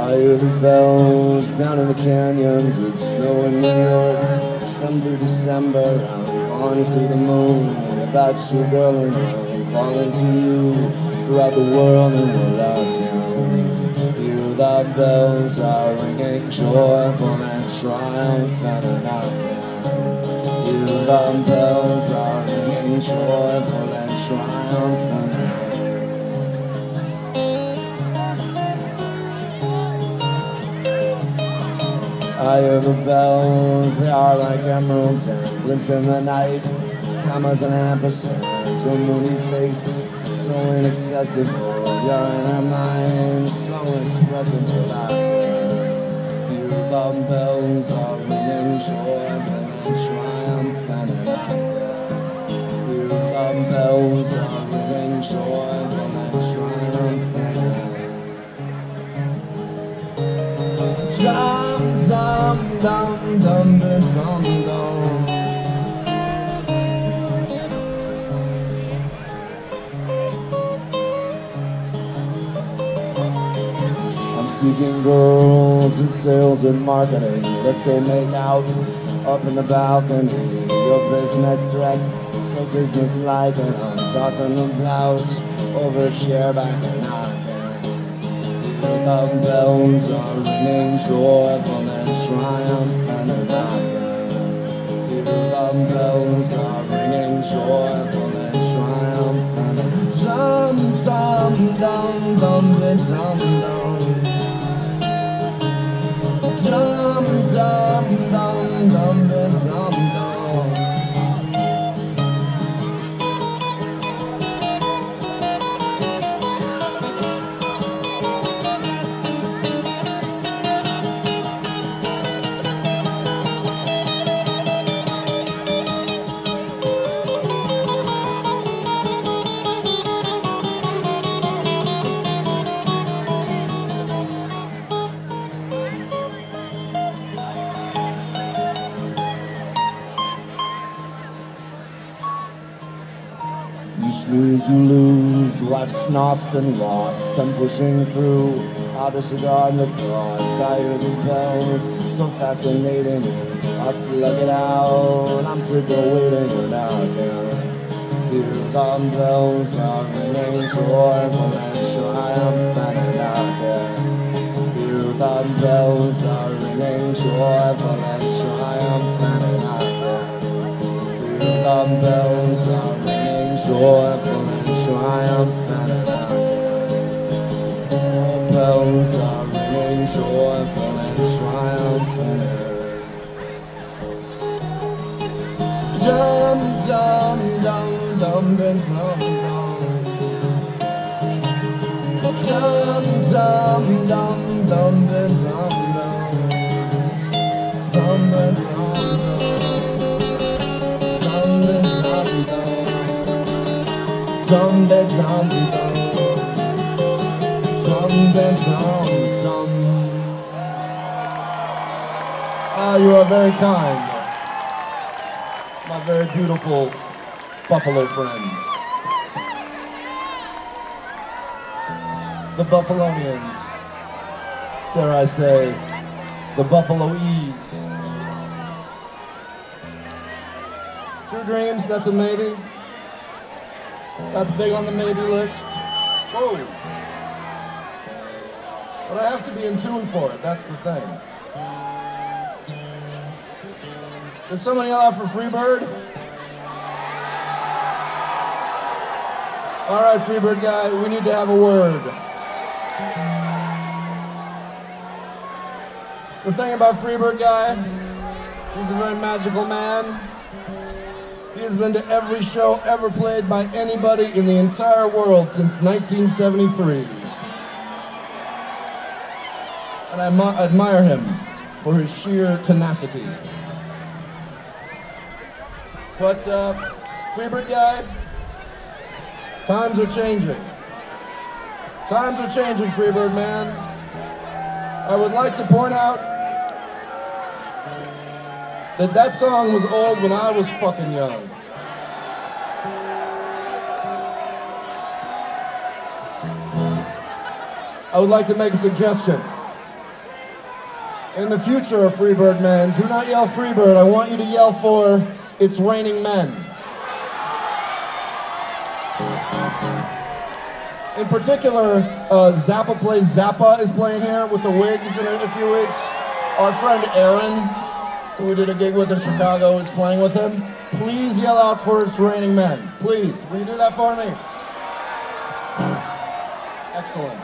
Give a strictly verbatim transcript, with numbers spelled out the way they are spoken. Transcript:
I hear the bells down in the canyons. It's snow in New York, December, December. I'm gonna see the moon about you, girl, and I'm calling to you throughout the world. And we'll lock down. Hear the bells are ringing, joyful and triumphant, and knockout. Hear the bells are ringing, joyful and triumphant. I hear the bells, they are like emeralds and glints in the night. Commas and ampersands, your moony face, so inaccessible. You're in our minds, so expressive. I hear the bells are ringing, joyful and triumphant. And I hear the bells are ringing, joyful and triumphant. Dum dum dum dum dum dum. I'm seeking girls in sales and marketing. Let's go make out up in the balcony. Your business dress, so business-like, and I'm tossing the blouse over a chair back and out. The bells are ringing, joyful and triumphant, and I hear the bells are ringing, joyful and triumphant. Dum dum dum dum dum dum. Dum dum dum dum dum dum. You snooze, you lose, life's lost and lost. I'm pushing through, I'll disregard the cost. I hear the bells, so fascinating. I'll slug it out, I'm sick of waiting, and I can hear the bells are ringing, joyful and triumphant, and I can hear the bells are ringing, joyful and triumphant, and I can hear the bells are ringing, joyful and triumphant, and I can. The bells are ringing, joyful and triumphant. Dum dum dum dum dum dum. Dum dum dum dum dum dum. Dum dum dum. Dum dum dum. Dum dum dum dum dum dum. Ah, you are very kind, my very beautiful Buffalo friends, the Buffalonians. Dare I say, the Buffaloese. True Dreams, that's a maybe. That's big on the maybe list. Whoa. But I have to be in tune for it, that's the thing. Does somebody yell out for Freebird? All right, Freebird guy, we need to have a word. The thing about Freebird guy, he's a very magical man. He has been to every show ever played by anybody in the entire world since nineteen seventy-three. And I mu- admire him for his sheer tenacity. But, uh, Freebird guy, times are changing. Times are changing, Freebird man. I would like to point out that that song was old when I was fucking young. I would like to make a suggestion. In the future, Freebird men, do not yell Freebird. I want you to yell for It's Raining Men. In particular, uh, Zappa Plays Zappa is playing here with the Wigs in a, a few weeks. Our friend Aaron, who we did a gig with in Chicago, is playing with him. Please yell out for It's Raining Men. Please, will you do that for me? Excellent.